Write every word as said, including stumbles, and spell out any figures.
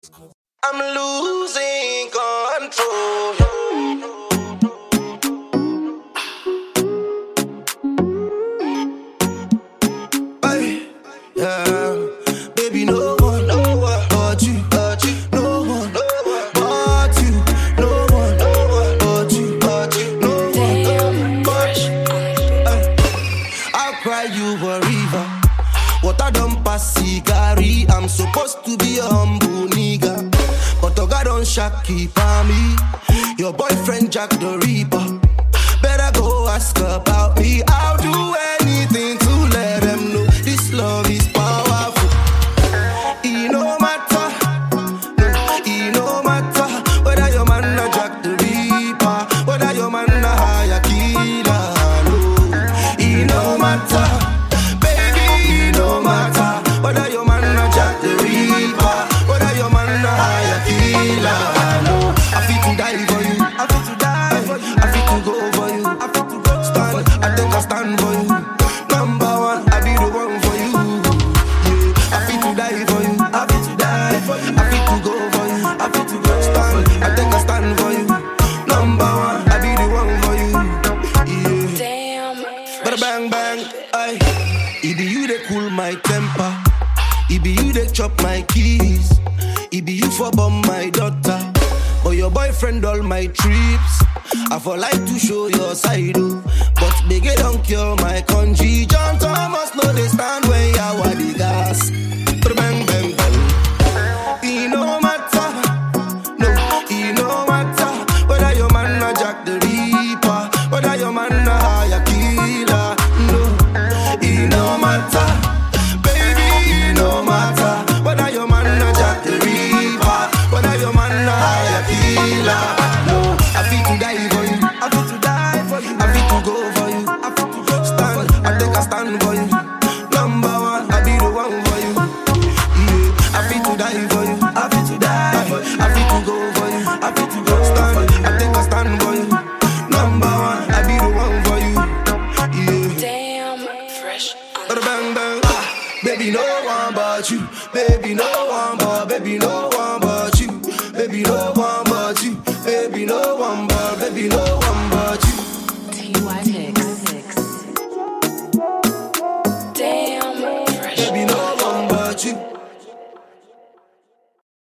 I'm losing control. Hey, yeah, baby, no one, no one but you, but you, no one, no one but you, no one, no one but you, but you, no one but you. Hey, I'll cry you a river. What I done pass cigari. I'm supposed to be a humble nigga, but Oga don't shaki for me. Your boyfriend Jack the Reaper. Better go ask about me. I'll do anything to let them know this love is powerful. It no matter, no, it no matter whether your man a Jack the Reaper, whether your man a higher killer. No, it no matter, baby, it no matter whether your man a Jack the Reaper, whether your man a higher killer. No, I feel to die for you, I feel to die for you, I feel to go for you, I feel to go stand, I think I stand for you. Number one, I be the one for you. Yeah, I feel to die for you, I feel to die for you, I feel to go for you, I feel to go stand, I think I stand for you. Number one, I be the one for you. Yeah. Damn. Bada bang bang, aye. It be you that cool my temper. It be you that chop my keys. It be you for bomb my daughter. But your boyfriend all my trips. I for like to show your side, oh. But biggie don't cure my country. John Thomas no they stand when ya wa the gas. Bang bang bang. It no matter, no, it no matter whether your man a Jack the Reaper, whether your man a higher killer. No, it no matter, baby, it no matter whether your man a Jack the Reaper, whether your man a higher killer. No, I feel to die for you, I feel to die for you, I feel to go for you, I feel to go stand, I think I stand for you. Number one, I be the one for you. Yeah, I feel to die for you, I feel to die for you, I feel to go for you, I feel to go stand, I think I stand for you. Number one, I be the one for you. Yeah. Damn, fresh. Bada bang bang, ah, baby no one but you, baby no one but, baby no one but you, baby no one but you, baby no one but, baby no one but you. T Y Hicks.